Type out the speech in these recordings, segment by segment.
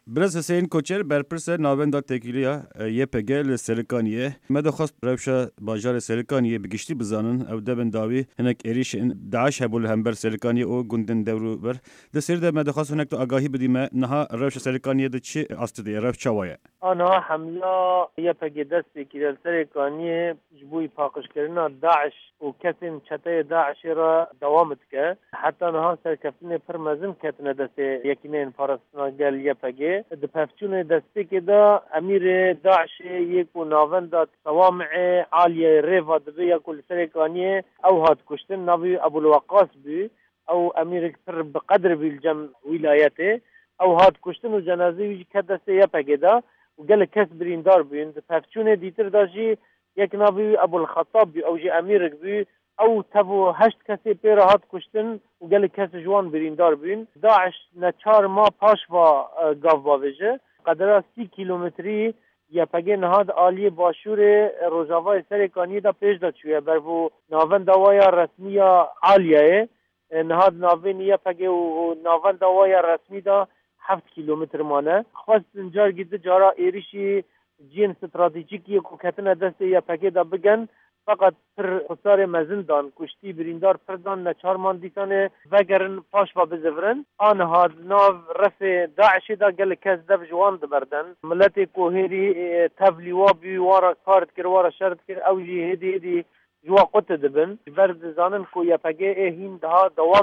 برز حسین کوچر برپرس ناوەندا تێکیلیا YPG li Serêkaniyê me dixwast rewşa bajarê Serêkaniyê bi giştî bizanin ew debin dawî hinek êrişên Daeş hebû li hember Serêkaniyê û gundên dewrûber. Di Sêrî de me dixwast hinek tu agahî bidî me niha rewşa Serêkaniyê de çi astîdiye rew çawa ye? Aniha hemla YPG destekî li Serêkaniyê ji bo paqijkirina Daeş û kesên çeteyê Daişê re dewam dike. Heta niha serkeftinê pir mezin ketine destê yekîneyên parastina gel YPG. Di pevçûnê destekê de Emîrê Daişê yek û navenda Tewamê Aliyê Rêva dibe ya ku li Serêkaniyê ew hat kuştin navî Ebulweqas bû. Ew emîrek pir bi qedr bû li cem wîlayetê. Ew hat kuştin û cenazê wî jî ket destê YPG de û gelek kes birîndar bûn. Di pevçûnê dîtir de jî yek navî Ebulxetab bû ew jî emîrek bû. Ew tev û heşt kesê pê re hat kuştin û gelek kes ji wan birîndar bûn. Daeş ne çar ma paşva gav bavêje. Qedera 30 kilometrî YPG niha di aliyê başûrê Rojavayê Serêkaniyê de pêş de çûye ber vû navenda waya resmî ya Aliyeyê. Niha di navên YPG û navenda waya resmî de 7 kilometr mane. Xwestin cargî di cara êrişî ciyên stratejîkî ku ketine destê YPG de bigin. Fakat pir xusarê mezin dan kuştî birîndar pir dan ne çarman dîsanê vegerin paşva bizivirin. Aniha nav refê Daişê de gelek kes dev ji wan diberdin. Milletê ku hêdî tevlî wa bû wara kar dikir wara şer dikir ew jî hêdî ji wan qute dibin. Ji ber dizanin ku YPG hîn daha dewam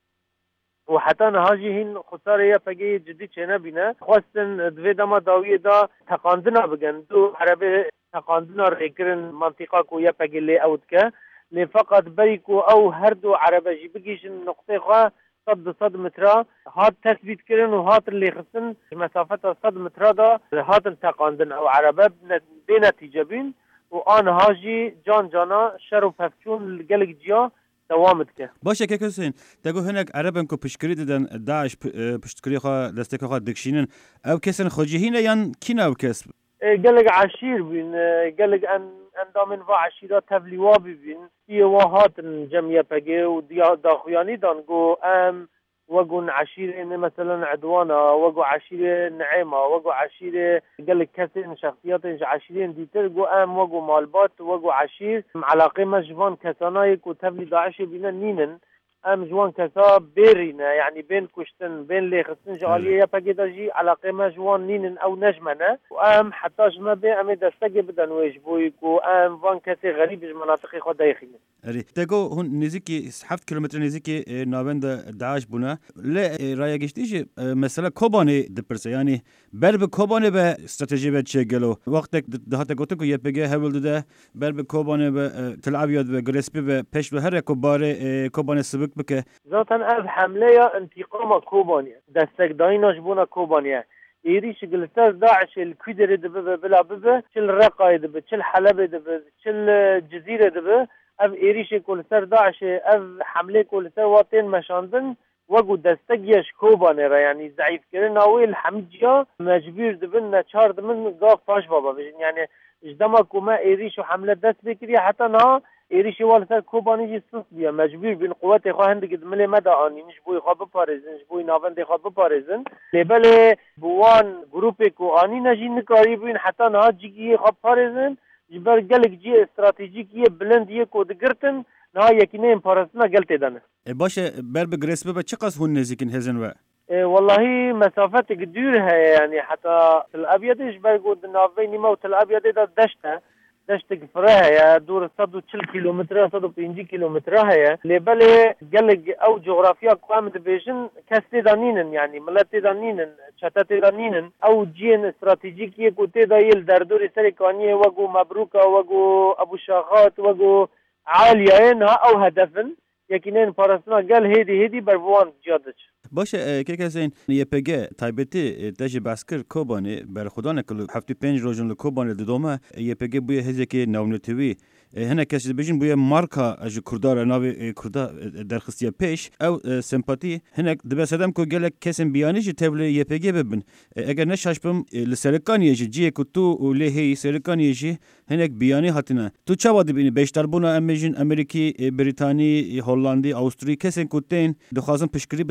û heta niha jî hîn xusarê YPG cidî çênebîne. Xwestin divê dema dawiyê da teqandina bigin. Du erebê teqandina rêkirin mantıqa ku YPG lê ew dike. Lê fakat berî ku ew her du erebe jî bigîşin noqtê xwe 100 metra hat tespît kirin û hatin lêxistin ji mesafeta 100 metra da hatin teqandin ew erebe bê netîce bûn û aniha jî can cana şer û pevçûn li gelek ciya dewam dike. Baş kek Hüseyin, tego hinek erebin ku piştgirî didin Daeş piştgirî xwe destekê xwe dikşînin ew kesin xwe jî hîne yan kîne ew kes? Gelek eşîr bûn, gelek endamên ve eşîra tevlî wa bibîn. Tiyê wa hatin cem YPG û daxuyanî dan got em wegu eşîrên mesela Edwana, wegu eşîrê Neîma, wegu eşîrê gelek kesên şexsiyatên ji eşîrên dîtir got em wegu malbat, wegu eşîr elaqê me ji van kesanayê ku tevlî Daişê bîne nînin. Em ji wan kesa bêrîne yani bên kuştin, bên lêxistin ji aliyê YPG de jî elaqê me ji wan nînin ew nejmene. Em heta ji me bê em ê destekê bidin wê ji bo ku em van kesê xerîb ji menatiqê xwe deyxînin. Erê tego hûn nêzîkî 7 kilometre nêzîkî navenda Daeş bûne. Lê raya giştî jî mesela Kobanê dipirse yani ber bi Kobanê be stratejî ve çêgelo. Wextek dihate gotin ku YPG hewil dide ber bi Kobanê ve Tel Abyad ve Gillespie ve pêş ve here ku barê Kobanê sibik bike. Zaten ev hemleya intiqama Kobanê. Destekdayîna ji bona Kobanê. Êrîş li ser Daişê li Kwîderê dibe ve bila bibe, çil Reqayê dibe, çil Helebê dibe, çil Cizîrê dibe. Ev êrişê ku li ser Daişê, ev hemlê ku li ser wa tên meşandin wegu destekiya ji Kobanê re yani zeîfkirina wê li hemî ciya mecbûr dibin neçar dibin gav paş baba bijin. Yani ji dema ku me êrîş û hemle dest pê kiriye heta niha êrişê wa li ser Kobanê jî sis bûye. Mecbûr bûn quwetê xwe hindik di milê me de anîn ji bo xwe biparêzin, ji bo navendê xwe biparêzin. Lêbelê bi wan grûpê ku anîne jî nikarî bûn heta niha cîgiyê xwe biparêzin ji ber gelek ciyê stratejîkiyê bilind yê ku digirtin niha yekîneyên parastina gel tê danin. Baş ber bi Gillespie be çi qas hûn nêzîkin hêzin we? Wallahi mesafetek dûr heye yani heta Tel Abyadê ji ber got di navê nîma û Tel Abyadê de deşt e. Deştek fire heye dûr 140 kilometre 150 kilometre heye. Lêbelê gelek ew coğrafya ku em dibêjin kes tê de nînin yani millet tê de nînin, çete tê de nînin. Ew ciyên stratejîkiyê ku tê de yê li derdorê Serêkaniyê wegu Mebruka, wegu Ebuşaxat, wegu Aliyeyê niha ew hedefin. Yekîneyên parastina gel hêdî ber wan ciya diç. Baş kek Hüseyin YPG taybetî te jî behs kir Kobanê berxwedanê ku 75 rojin li Kobanê didome YPG bûye hêzekê navnetewî. Hinek kes dibêjin bûye marka ji Kurdar navê Kurda derxistiye pêş ew sempatî hinek dibe sedem ku gelek kesên biyanî jî tevlî YPG bibin. Eger neşaşbim li Serêkaniyê jî ciyê ku tu û lê hêyî Serêkaniyê jî hinek biyanî hatine. Tu çawa dibînî beşdarbûna em ê jin Amerîkî, Brîtanî, Hollandî, Awstrî kesên ku tên dixwazin piştgirî bidin ve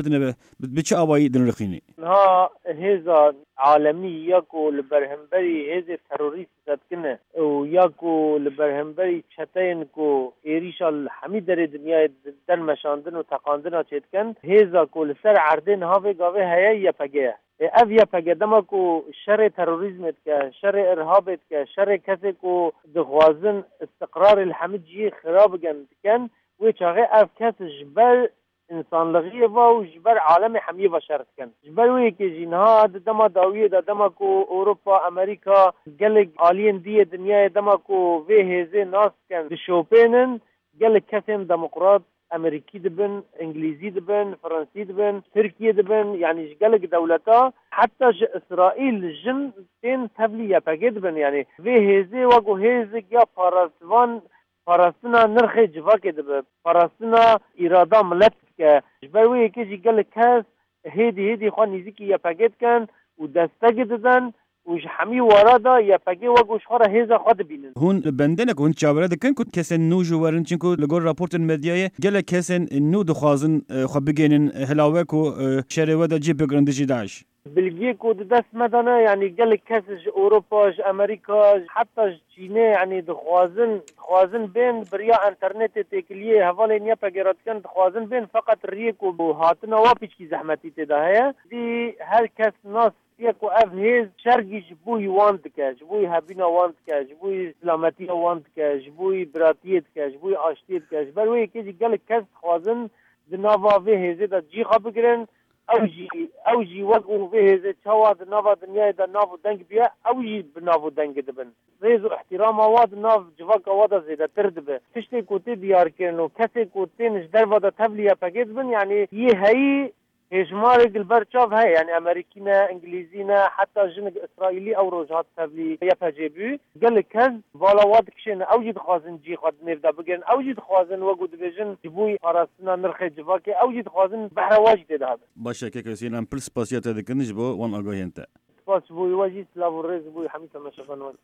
بچه آوایی دن رخینی ها هزا عالمی یاکو لبرهمبری هزا تروریست زدکنه و یاکو لبرهمبری چتین کو ایریشال همی در دنیا دن مشاندن و تقاندن چیتکن هزا کو لسر عردن هاوی گاوه هیا یپگه اف یپگه دما کو شر تروریزمت که شر ارهابت که شر کسی کو دخوازن استقرار الحمدجی خراب کن و چاقه اف کسی جبل انسانلغیه و جبر عالم حمیه و شرط کن جبر وی که جینها دما داویه دما کو اروپا امریکا گلگ آلین دیه دنیا دما کو وی هزه ناس کن شوپینن گلگ کسیم دموقراط امریکی دبن انگلیزی دبن فرانسی دبن ترکیه دبن یعنی گلگ دولتا حتی اسرائیل جن تین تبلیه پگه دبن یعنی وی هزه وگو هزه یا پاراستنا نرخ جواکه دبن پاراستنا ارادا ملت که جبروی یکی گل کس هیدی خواه نیزی یا پگید کن و دستگی دادن و همی ورادا یا پگی و گوشخواه هیزا خود بینن هون بندنک هون چاوره دکن که کسین نو جوارن چنکو لگور راپورت مدیای گل کسین نو دخوازن خواه بگینن هلاوه که شروع دا جی بگرندشی داش بلگیه که دست مدانه یعنی گل کسش اروپا امریکا حتی چینه یعنی دخوازن بین بریا انترنت تکلیه حوالی نیا پگیرات کن دخوازن بین فقط ریک و هاتنا واپیچ کی زحمتی تدا ہے دی هر کس ناس یک و اف هیز شرگی جبوی واند که جبوی هبینا واند که جبوی اسلامتی واند که جبوی براتیت که جبوی آشتیت که جبروی که گل کس خوازن دناوا وی هیزه دا جی خواب بگرن اوجي وقو به تشواد نوفا دنيا دا نوفو دنگ بيا اوجي بنوفو دنگ دبن ريزو احترام واد نوف جواك واد زيدا تردبه تشتي كوتي ديار كنو كسي كوتي نجدر ودا تبليا باكيت بن يعني هي هجمار البرشاف هي يعني امريكينا انجليزينا حتى جنق اسرائيلي او روجات تبلي يفجبو قال لك هز فوالا واد كشين اوجي دخوازن جي خد نفدا بگن اوجي دخوازن وقو دبيجن جبوي فراسنا نرخ جواكي اوجي دخوازن بحر واجد دهب باشه که کسی نم پلس پاسیات دکنش بو وان آگاهی انت باش بوي واجي سلاو الرز بوي حميد ما شافنوش